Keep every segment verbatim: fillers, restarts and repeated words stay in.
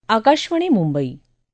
आकाशवाणी मुंबई.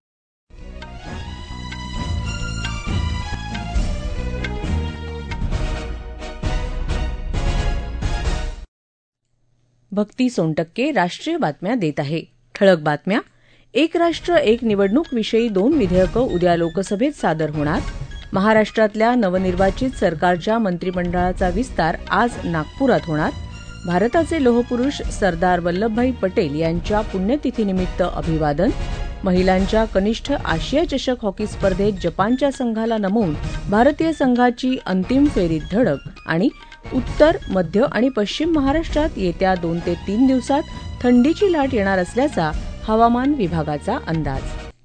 भक्ती सोनटक्के राष्ट्रीय बातम्या देत आहे. ठळक बातम्या. एक राष्ट्र एक निवडणूक विषयी दोन विधेयकं उद्या लोकसभेत सादर होणार. महाराष्ट्रातल्या नवनिर्वाचित सरकारच्या मंत्रिमंडळाचा विस्तार आज नागपुरात होणार. भारताचे लोहपुरुष सरदार वल्लभभाई पटेल यांच्या पुण्यतिथीनिमित्त अभिवादन. महिलांच्या कनिष्ठ आशिया चषक हॉकी स्पर्धेत जपानच्या संघाला नमवून भारतीय संघाची अंतिम फेरीत धडक. आणि उत्तर, मध्य आणि पश्चिम महाराष्ट्रात येत्या दोन ते तीन दिवसात थंडीची लाट येणार असल्याचा हवामान विभागाचा अंदाज.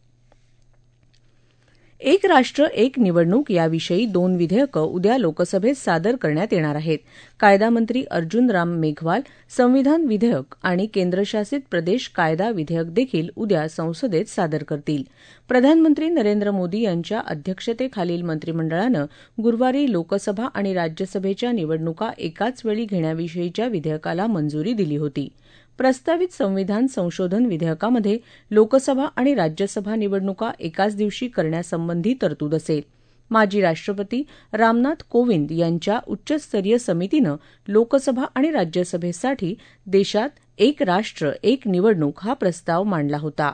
एक राष्ट्र एक निवडणूक याविषयी दोन विधेयकं उद्या लोकसभेत सादर करण्यात येणार आहेत. कायदा मंत्री अर्जुन राम मेघवाल संविधान विधेयक आणि केंद्रशासित प्रदेश कायदा विधेयक देखील उद्या संसदेत सादर करतील. प्रधानमंत्री नरेंद्र मोदी यांच्या अध्यक्षतेखालील मंत्रिमंडळानं गुरुवारी लोकसभा आणि राज्यसभेच्या निवडणुका एकाच वेळी घेण्याविषयीच्या विधेयकाला मंजुरी दिली होती. प्रस्तावित संविधान संशोधन विधेयकामध्ये लोकसभा आणि राज्यसभा निवडणुका एकाच दिवशी करण्यासंबंधी तरतूद असेल. माजी राष्ट्रपती रामनाथ कोविंद यांच्या उच्चस्तरीय समितीनं लोकसभा आणि राज्यसभेसाठी देशात एक राष्ट्र एक निवडणूक हा प्रस्ताव मांडला होता.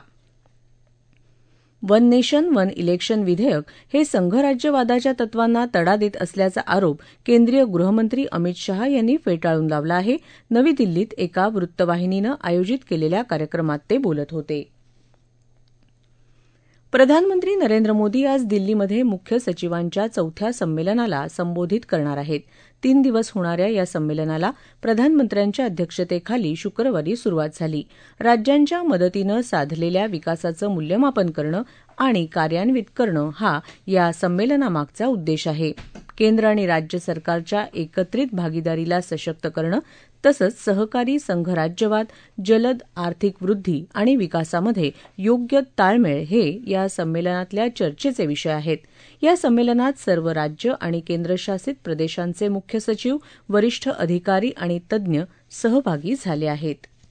वन नेशन वन इलेक्शन विधेयक हे संघराज्यवादाच्या तत्वांना तडा देत असल्याचा आरोप केंद्रीय गृहमंत्री अमित शहा यांनी फेटाळून लावला आहे. नवी दिल्लीत एका वृत्तवाहिनीनं आयोजित केलेल्या कार्यक्रमात ते बोलत होते. प्रधानमंत्री नरेंद्र मोदी आज दिल्लीमध्ये मुख्य सचिवांच्या चौथ्या संमेलनाला संबोधित करणार आहेत. तीन दिवस होणाऱ्या या संमेलनाला प्रधानमंत्र्यांच्या अध्यक्षतेखाली शुक्रवारी सुरुवात झाली. राज्यांच्या मदतीनं साधलेल्या विकासाचं मूल्यमापन करणं आणि कार्यान्वित करणं हा या संमेलनामागचा उद्देश आहे. केंद्र आणि राज्य सरकारच्या एकत्रित भागीदारीला सशक्त करणं तसंच सहकारी संघराज्यवाद, जलद आर्थिक वृद्धी आणि विकासामध्ये योग्य ताळमेळ हे या संमेलनातल्या चर्चेचे विषय आहेत. या संमेलनात सर्व राज्य आणि केंद्रशासित प्रदेशांचे मुख्य सचिव, वरिष्ठ अधिकारी आणि तज्ज्ञ सहभागी झाले आहेत.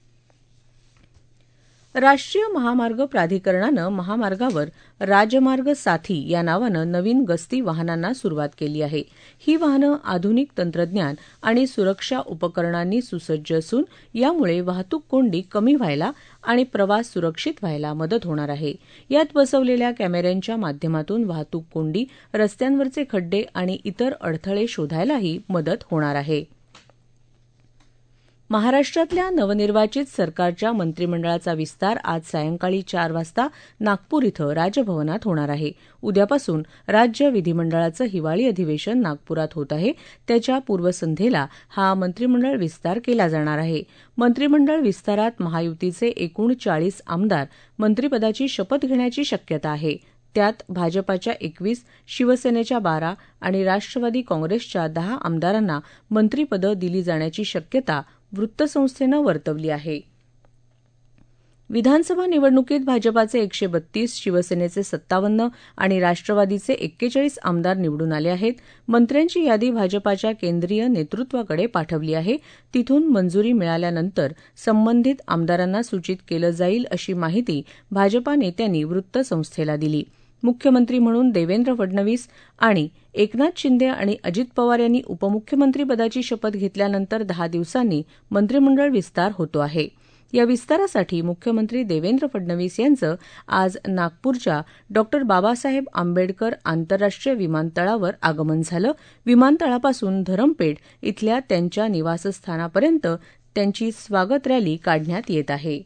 राष्ट्रीय महामार्ग प्राधिकरणानं महामार्गावर राजमार्ग साथी या नावानं नवीन गस्ती वाहनांना सुरुवात केली आहे. ही वाहनं आधुनिक तंत्रज्ञान आणि सुरक्षा उपकरणांनी सुसज्ज असून यामुळे वाहतूक कोंडी कमी व्हायला आणि प्रवास सुरक्षित व्हायला मदत होणार आहे. यात बसवलेल्या कॅमेऱ्यांच्या माध्यमातून वाहतूक कोंडी, रस्त्यांवरचे खड्डे आणि इतर अडथळे शोधायलाही मदत होणार आहे. महाराष्ट्रातल्या नवनिर्वाचित सरकारच्या मंत्रिमंडळाचा विस्तार आज सायंकाळी चार वाजता नागपूर इथं राजभवनात होणार आहे. उद्यापासून राज्य विधिमंडळाचं हिवाळी अधिवेशन नागपुरात होत आहे. त्याच्या पूर्वसंध्येला हा मंत्रिमंडळ विस्तार केला जाणार आहे. मंत्रिमंडळ विस्तारात महायुतीचे एकूण चाळीस आमदार मंत्रिपदाची शपथ घेण्याची शक्यता आहे. त्यात भाजपाच्या एकवीस, शिवसेनेच्या बारा आणि राष्ट्रवादी काँग्रेसच्या दहा आमदारांना मंत्रिपदं दिली जाण्याची शक्यता वृत्तसंस्थेनं वर्तवली आहे. विधानसभा निवडणुकीत भाजपाचे एकशे बत्तीस, शिवसेनेचे सत्तावन्न आणि राष्ट्रवादीचे एक्केचाळीस आमदार निवडून आले आहेत. मंत्र्यांची यादी भाजपाच्या केंद्रीय नेतृत्वाकडे पाठवली आहे. तिथून मंजुरी मिळाल्यानंतर संबंधित आमदारांना सूचित केलं जाईल अशी माहिती भाजपा नेत्यांनी वृत्तसंस्थेला दिली. मुख्यमंत्री म्हणून देवेंद्र फडणवीस आणि एकनाथ शिंदे आणि अजित पवार यांनी उपमुख्यमंत्रीपदाची शपथ घेतल्यानंतर दहा दिवसांनी मंत्रिमंडळ विस्तार होतो आहे. या विस्तारासाठी मुख्यमंत्री देवेंद्र फडणवीस यांचं आज नागपूरच्या डॉ बाबासाहेब आंबेडकर आंतरराष्ट्रीय विमानतळावर आगमन झालं. विमानतळापासून धरमपेठ इथल्या त्यांच्या निवासस्थानापर्यंत त्यांची स्वागत रॅली काढण्यात येत आहे.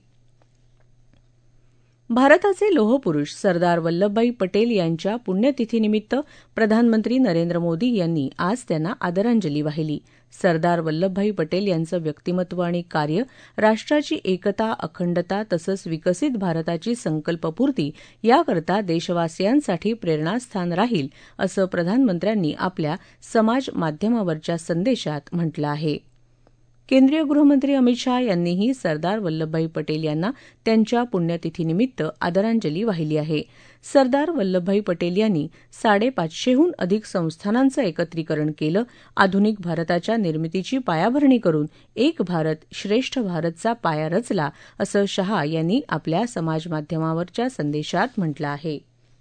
भारताचे लोहपुरुष सरदार वल्लभभाई पटेल यांच्या पुण्यतिथीनिमित्त प्रधानमंत्री नरेंद्र मोदी यांनी आज त्यांना आदरांजली वाहिली. सरदार वल्लभभाई पटेल यांचं व्यक्तिमत्व आणि कार्य राष्ट्राची एकता, अखंडता तसंच विकसित भारताची संकल्पपूर्ती याकरता देशवासियांसाठी प्रेरणास्थान राहील असं प्रधानमंत्र्यांनी आपल्या समाज माध्यमावरच्या संदेशात म्हटलं आहे. केंद्रीय गृहमंत्री अमित शाह यांनीही सरदार वल्लभभाई पटेल यांना त्यांच्या पुण्यतिथीनिमित्त आदरांजली वाहिली आहे. सरदार वल्लभभाई पटेल यांनी साडेपाचशेहून अधिक संस्थानांचं एकत्रीकरण केलं, आधुनिक भारताच्या निर्मितीची पायाभरणी करून एक भारत श्रेष्ठ भारतचा पाया रचला, असं शाह यांनी आपल्या समाजमाध्यमावरच्या संदेशात म्हटलं आहे.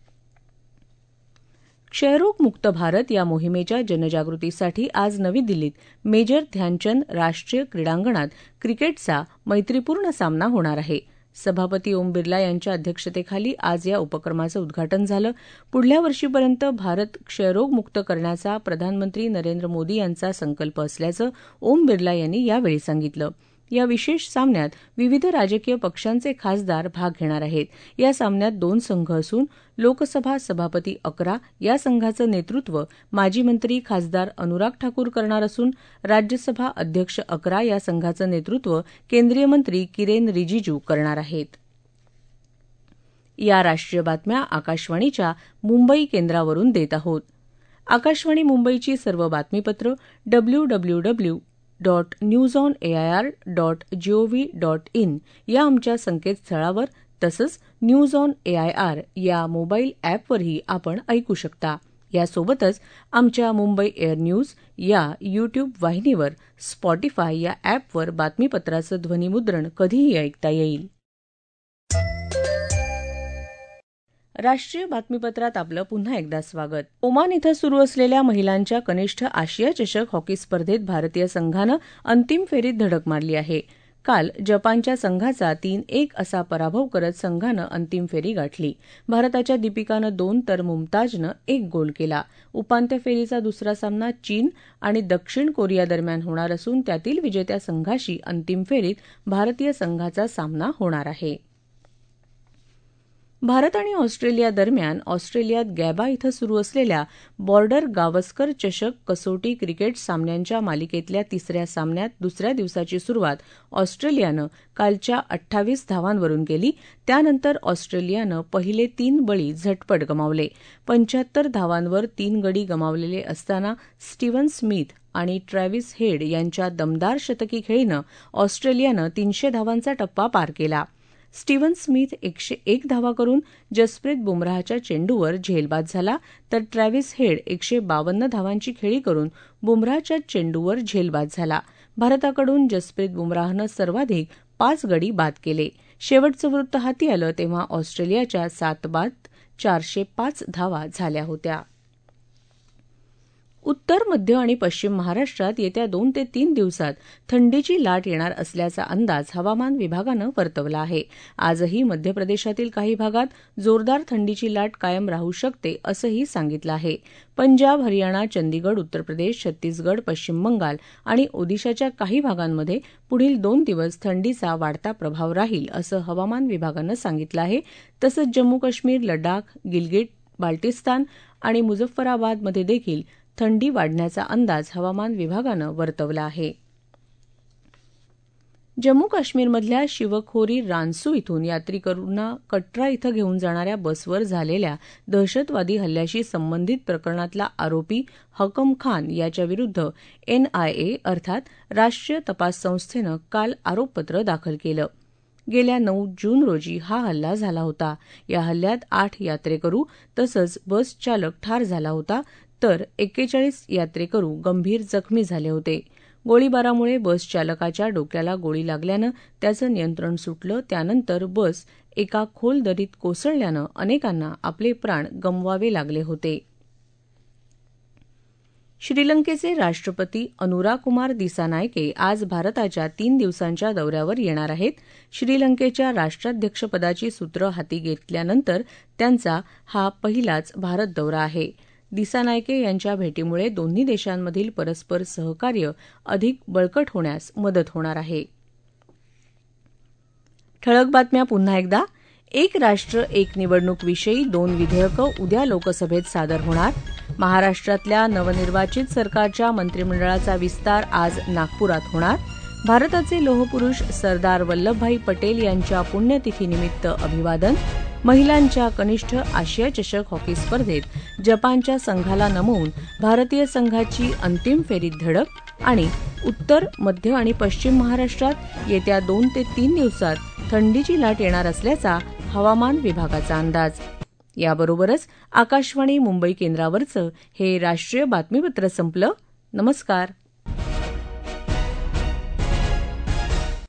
क्षयरोग मुक्त भारत या मोहिमेच्या जनजागृतीसाठी आज नवी दिल्लीत मेजर ध्यानचंद राष्ट्रीय क्रीडांगणात क्रिकेटचा मैत्रीपूर्ण सामना होणार आहे. सभापती ओम बिर्ला यांच्या अध्यक्षतेखाली आज या उपक्रमाचं उद्घाटन झालं. पुढल्या वर्षीपर्यंत भारत क्षयरोग मुक्त करण्याचा प्रधानमंत्री नरेंद्र मोदी यांचा संकल्प असल्याचं ओम बिर्ला यांनी यावेळी सांगितलं. या विशेष सामन्यात विविध राजकीय पक्षांचे खासदार भाग घेणार आहेत. या सामन्यात दोन संघ असून लोकसभा सभापती अकरा या संघाचं नेतृत्व माजी मंत्री खासदार अनुराग ठाकूर करणार असून राज्यसभा अध्यक्ष अकरा या संघाचं नेतृत्व केंद्रीय मंत्री किरेन रिजिजू करणार आहेत. या राष्ट्रीय बातम्या आकाशवाणीच्या मुंबई केंद्रावरून देत आहोत. आकाशवाणी मुंबईची सर्व बातमीपत्र W W W dot news on AIR dot GOV dot in या आमच्या संकेतस्थळावर तसंच न्यूज ऑन एआयआर या मोबाईल ॲपवरही आपण ऐकू शकता. यासोबतच आमच्या मुंबई एअर न्यूज या यूट्यूब वाहिनीवर, स्पॉटिफाय या ॲपवर बातमीपत्राचं ध्वनिमुद्रण कधीही ऐकता येईल. राष्ट्रीय बातमीपत्रात आपलं पुन्हा एकदा स्वागत. ओमान इथं सुरू असलेल्या महिलांच्या कनिष्ठ आशिया चषक हॉकी स्पर्धेत भारतीय संघानं अंतिम फेरीत धडक मारली आहे. काल जपानच्या संघाचा तीन एक असा पराभव करत संघानं अंतिम फेरी गाठली. भारताच्या दीपिकानं दोन तर मुमताजनं एक गोल केला. उपांत्य फेरीचा दुसरा सामना चीन आणि दक्षिण कोरिया दरम्यान होणार असून त्यातील विजेत्या संघाशी अंतिम फेरीत भारतीय संघाचा सामना होणार आहे. भारत आणि ऑस्ट्रेलिया दरम्यान ऑस्ट्रेलियात गॅबा इथं सुरू असलेल्या बॉर्डर गावस्कर चषक कसोटी क्रिकेट सामन्यांच्या मालिकेतल्या तिसऱ्या सामन्यात दुसऱ्या दिवसाची सुरुवात ऑस्ट्रेलियानं कालच्या अठ्ठावीस धावांवरून केली. त्यानंतर ऑस्ट्रेलियानं पहिले तीन बळी झटपट गमावले. पंच्याहत्तर धावांवर तीन गडी गमावलेले असताना स्टीव्हन स्मिथ आणि ट्रॅव्हिस हेड यांच्या दमदार शतकी खेळीनं ऑस्ट्रेलियानं तीनशे धावांचा टप्पा पार केला. स्टीव्हन स्मिथ एकशे एक धावा करून जसप्रीत बुमराहच्या चेंडूवर झेलबाद झाला, तर ट्रॅव्हिस हेड एकशे बावन्न धावांची खेळी करून बुमराहच्या चेंडूवर झेलबाद झाला. भारताकडून जसप्रीत बुमराहनं सर्वाधिक पाच गडी बाद केले. शेवटचं वृत्त हाती आलं तेव्हा ऑस्ट्रेलियाच्या सात बाद चारशे पाच धावा झाल्या होत्या. उत्तर, मध्य आणि पश्चिम महाराष्ट्रात येत्या दोन ते तीन दिवसात थंडीची लाट येणार असल्याचा अंदाज हवामान विभागानं वर्तवला आहे. आजही मध्य प्रदेशातील काही भागात जोरदार थंडीची लाट कायम राहू शकते असंही सांगितलं आहे. पंजाब, हरियाणा, चंदीगड, उत्तर प्रदेश, छत्तीसगड, पश्चिम बंगाल आणि ओदिशाच्या काही भागांमध्ये पुढील दोन दिवस थंडीचा वाढता प्रभाव राहील असं हवामान विभागानं सांगितलं आहे. तसंच जम्मू काश्मीर, लडाख, गिलगिट, बाल्टिस्तान आणि मुझफ्फराबादमध्ये देखील थंडी वाढण्याचा अंदाज हवामान विभागानं वर्तवला आहे. जम्मू काश्मीरमधल्या शिवखोरी रानसू इथून यात्रेकरूंना कटरा इथं घेऊन जाणाऱ्या बसवर झालेल्या दहशतवादी हल्ल्याशी संबंधित प्रकरणातला आरोपी हकम खान याच्याविरुद्ध एनआयए अर्थात राष्ट्रीय तपास संस्थेनं काल आरोपपत्र दाखल केलं. गेल्या नऊ जून रोजी हा हल्ला झाला होता. या हल्ल्यात आठ यात्रेकरू तसंच बस चालक ठार झाला होता, तर एक्केचाळीस यात्रेकरू गंभीर जखमी झाले होते. गोळीबारामुळे बस चालकाच्या डोक्याला गोळी लागल्यानं त्याचं नियंत्रण सुटलं. त्यानंतर बस एका खोल दरीत कोसळल्यानं अनेकांना आपले प्राण गमवावे लागले होते. श्रीलंकेचे राष्ट्रपती अनुराकुमार दिसानायके आज भारताच्या तीन दिवसांच्या दौऱ्यावर येणार आहेत. श्रीलंकेच्या राष्ट्राध्यक्षपदाची सूत्रं हाती घेतल्यानंतर त्यांचा हा पहिलाच भारत दौरा आहे. दिसानायके यांच्या भेटीमुळे दोन्ही देशांमधील परस्पर सहकार्य अधिक बळकट होण्यास मदत होणार आहे. ठळक बातम्या पुन्हा एकदा. एक राष्ट्र एक निवडणूक विषयी दोन विधेयकं उद्या लोकसभेत सादर होणार. महाराष्ट्रातल्या नवनिर्वाचित सरकारच्या मंत्रिमंडळाचा विस्तार आज नागपुरात होणार. भारताचे लोहपुरुष सरदार वल्लभभाई पटेल यांच्या पुण्यतिथीनिमित्त अभिवादन. महिलांच्या कनिष्ठ आशिया चषक हॉकी स्पर्धेत जपानच्या संघाला नमवून भारतीय संघाची अंतिम फेरीत धडक. आणि उत्तर मध्य आणि पश्चिम महाराष्ट्रात येत्या दोन ते तीन दिवसात थंडीची लाट येणार असल्याचा हवामान विभागाचा अंदाज. याबरोबरच आकाशवाणी मुंबई केंद्रावरचं हे राष्ट्रीय बातमीपत्र संपलं. नमस्कार.